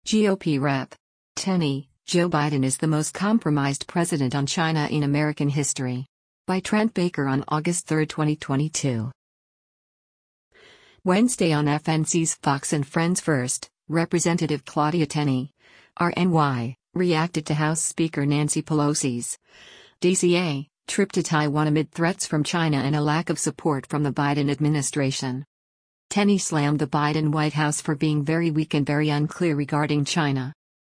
GOP Rep. Tenny, Joe Biden is the most compromised president on China in American history. By Trent Baker on August 3, 2022. Wednesday on FNC's Fox and Friends First, Representative Claudia Tenney, RNY, reacted to House Speaker Nancy Pelosi's DCA trip to Taiwan amid threats from China and a lack of support from the Biden administration. Tenney slammed the Biden White House for being very weak and very unclear regarding China.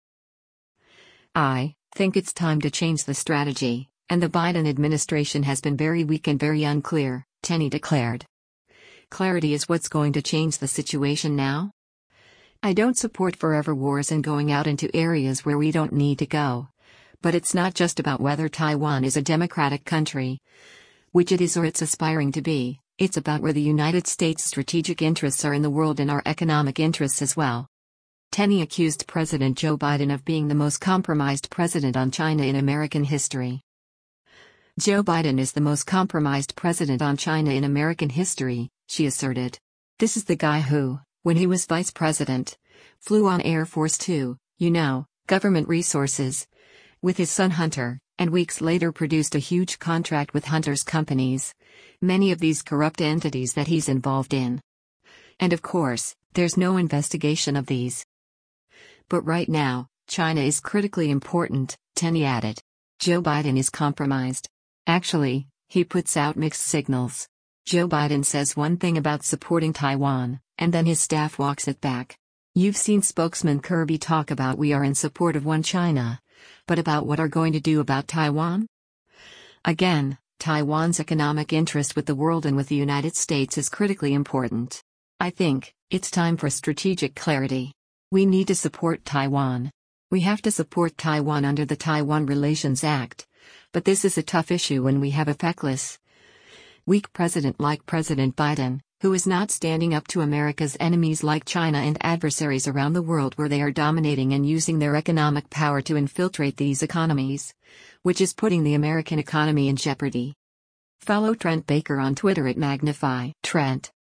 "I think it's time to change the strategy, and the Biden administration has been very weak and very unclear," Tenney declared. "Clarity is what's going to change the situation now. I don't support forever wars and going out into areas where we don't need to go. But it's not just about whether Taiwan is a democratic country, which it is or it's aspiring to be. It's about where the United States' strategic interests are in the world and our economic interests as well." Tenney accused President Joe Biden of being the most compromised president on China in American history. "Joe Biden is the most compromised president on China in American history," she asserted. "This is the guy who, when he was vice president, flew on Air Force Two, government resources, with his son Hunter, and weeks later produced a huge contract with Hunter's companies, many of these corrupt entities that he's involved in. And of course, there's no investigation of these. But right now, China is critically important," Tenney added. "Joe Biden is compromised. Actually, he puts out mixed signals. Joe Biden says one thing about supporting Taiwan, and then his staff walks it back. You've seen spokesman Kirby talk about we are in support of one China, but about what are going to do about Taiwan? Again, Taiwan's economic interest with the world and with the United States is critically important. I think it's time for strategic clarity. We need to support Taiwan. We have to support Taiwan under the Taiwan Relations Act, but this is a tough issue when we have a feckless, weak president like President Biden, who is not standing up to America's enemies like China and adversaries around the world where they are dominating and using their economic power to infiltrate these economies, which is putting the American economy in jeopardy." Follow Trent Baker on Twitter at Magnify Trent.